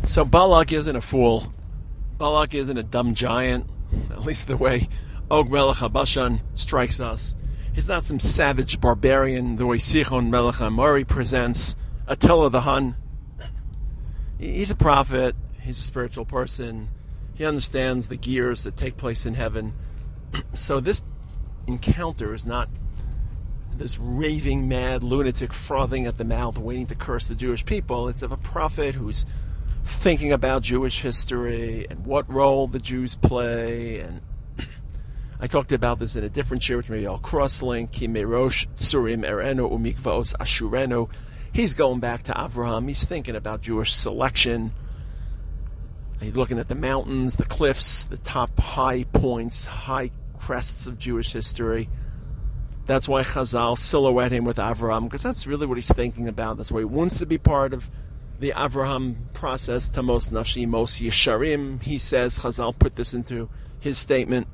So Balak isn't a fool. Balak isn't a dumb giant, at least the way Og Melech HaBashan strikes us. He's not some savage barbarian the way Sichon Melech HaAmori presents Attila the Hun. He's a prophet. He's a spiritual person. He understands the gears that take place in heaven. So this encounter is not this raving, mad, lunatic frothing at the mouth waiting to curse the Jewish people. It's of a prophet who's thinking about Jewish history and what role the Jews play. And I talked about this in a different share, which maybe I'll cross-link. Ki merosh tsurim erenu umikvaos ashurenu. He's going back to Avraham. He's thinking about Jewish selection. He's looking at the mountains, the cliffs, the top high points, high crests of Jewish history. That's why Chazal silhouette him with Avraham, because that's really what he's thinking about. That's why he wants to be part of the Avraham process. Tamos nafshi mos yesharim, he says. Chazal put this into his statement.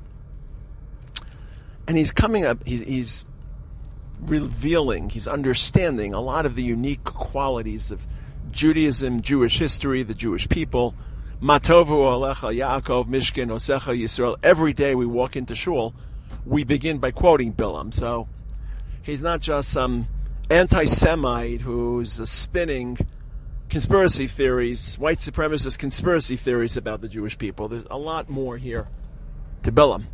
And he's coming up, he's revealing, he's understanding a lot of the unique qualities of Judaism, Jewish history, the Jewish people. Matovu alecha Yaakov Mishkin Osecha Yisrael. Every day we walk into shul, we begin by quoting Bilam. So he's not just some anti-Semite who's spinning conspiracy theories, white supremacist conspiracy theories about the Jewish people. There's a lot more here to Bilam.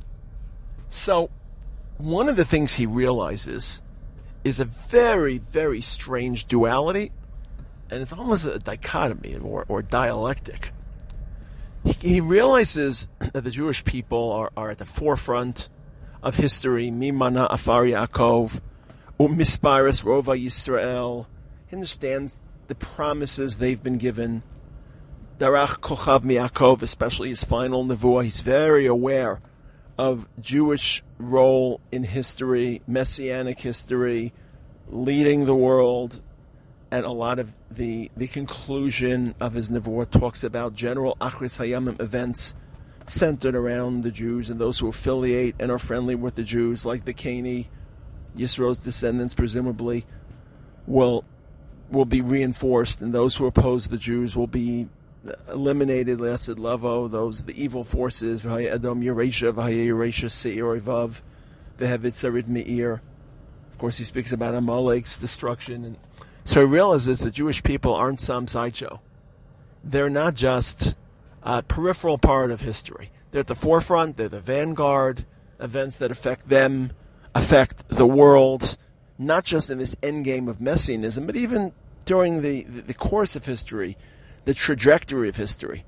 So one of the things he realizes is a very, very strange duality, and it's almost a dichotomy or dialectic. He realizes that the Jewish people are at the forefront of history. Mimana Afar Yaakov, Umispirus Rova Yisrael. He understands the promises they've been given. Darach Kochav Miakov, especially his final nevuah. He's very aware of Jewish role in history, messianic history, leading the world. And a lot of the conclusion of his nevuah talks about general Achris Hayamim events centered around the Jews and those who affiliate and are friendly with the Jews, like the Cani, Yisro's descendants presumably, will be reinforced, and those who oppose the Jews will be eliminated. Le'asid lavo, those the evil forces. V'haya Edom Yeresha, v'haya Yeresha Seir Oivav, v'hevet Sarid Meir. Of course, he speaks about Amalek's destruction, and so he realizes the Jewish people aren't some sideshow. They're not just a peripheral part of history. They're at the forefront. They're the vanguard. Events that affect them affect the world, not just in this endgame of messianism, but even during the course of history, the trajectory of history.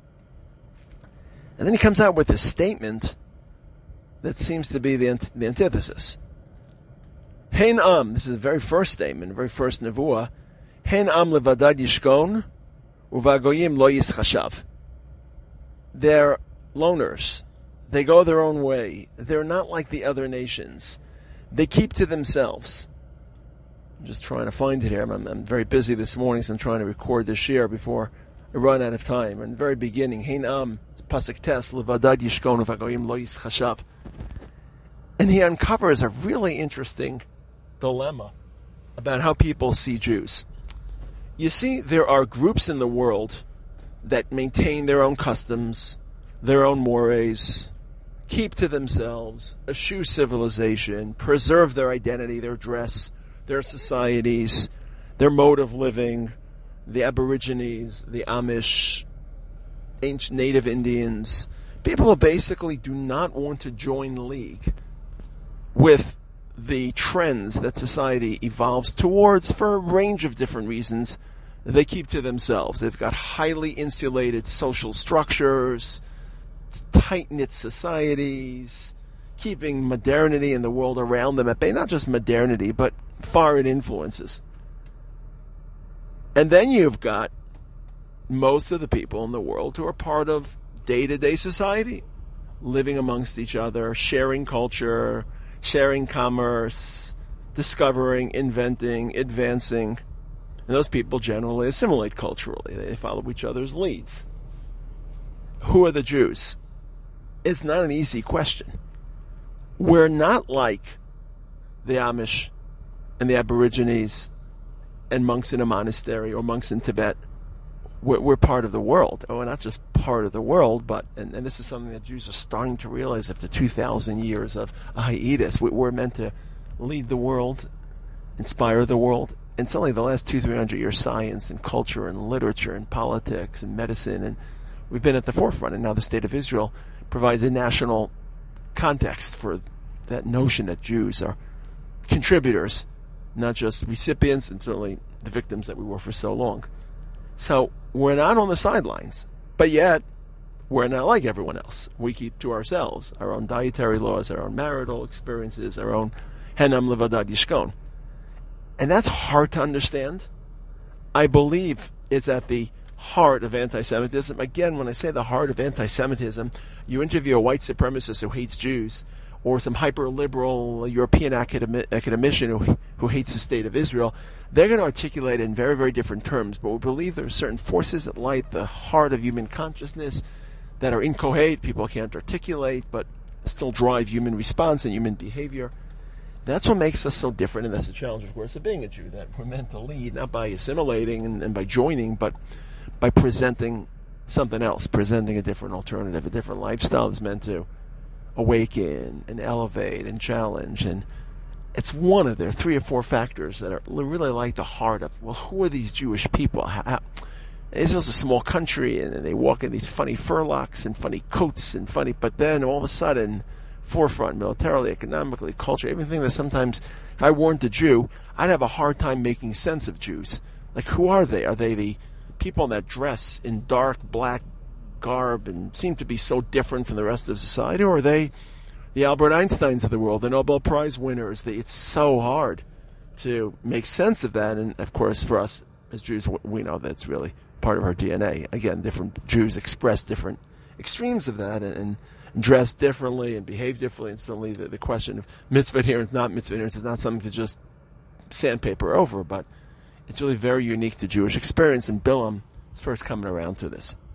And then he comes out with a statement that seems to be the antithesis. Hein am, this is the very first statement, the very first nevuah. Hein am levadad yishkon, uvagoyim lo yischashav. They're loners. They go their own way. They're not like the other nations. They keep to themselves. I'm just trying to find it here. I'm very busy this morning, so I'm trying to record this year before I run out of time. In the very beginning, Hein am, pasuk tes, levadad yishkon, uvagoyim lo yischashav. And he uncovers a really interesting dilemma about how people see Jews. You see, there are groups in the world that maintain their own customs, their own mores, keep to themselves, eschew civilization, preserve their identity, their dress, their societies, their mode of living, the Aborigines, the Amish, ancient native Indians, people who basically do not want to join league with the trends that society evolves towards for a range of different reasons. They keep to themselves. They've got highly insulated social structures, tight-knit societies, keeping modernity in the world around them at bay. Not just modernity, but foreign influences. And then you've got most of the people in the world who are part of day-to-day society, living amongst each other, sharing culture, sharing commerce, discovering, inventing, advancing. And those people generally assimilate culturally. They follow each other's leads. Who are the Jews? It's not an easy question. We're not like the Amish and the Aborigines and monks in a monastery or monks in Tibet. we're part of the world. We're not just part of the world, but, and this is something that Jews are starting to realize after 2,000 years of a hiatus. We're meant to lead the world, inspire the world. And certainly the last 200-300 years, science and culture and literature and politics and medicine, and we've been at the forefront. And now the State of Israel provides a national context for that notion that Jews are contributors, not just recipients, and certainly the victims that we were for so long. So we're not on the sidelines, but yet we're not like everyone else. We keep to ourselves our own dietary laws, our own marital experiences, our own henam levadad yishkon. And that's hard to understand. I believe is at the heart of anti-Semitism. Again, when I say the heart of anti-Semitism, you interview a white supremacist who hates Jews, or some hyper-liberal European academician who hates the State of Israel, they're going to articulate it in very, very different terms. But we believe there are certain forces that light the heart of human consciousness that are inchoate, people can't articulate, but still drive human response and human behavior. That's what makes us so different, and that's the challenge, of course, of being a Jew, that we're meant to lead, not by assimilating and by joining, but by presenting something else, presenting a different alternative, a different lifestyle is meant to awaken and elevate and challenge. And it's one of their 3 or 4 factors that are really like the heart of, well, who are these Jewish people? Israel's a small country, and they walk in these funny furlocks and funny coats and funny, but then all of a sudden, forefront, militarily, economically, culture, everything that sometimes, if I weren't a Jew, I'd have a hard time making sense of Jews. Like, who are they? Are they the people that dress in dark black garb and seem to be so different from the rest of society, or are they the Albert Einsteins of the world, the Nobel Prize winners? It's so hard to make sense of that, and of course for us as Jews, we know that's really part of our DNA. Again, different Jews express different extremes of that, and dress differently and behave differently, and certainly the question of mitzvah adherence, not mitzvah adherence, is not something to just sandpaper over, but it's really very unique to Jewish experience, and Bilam is first coming around to this.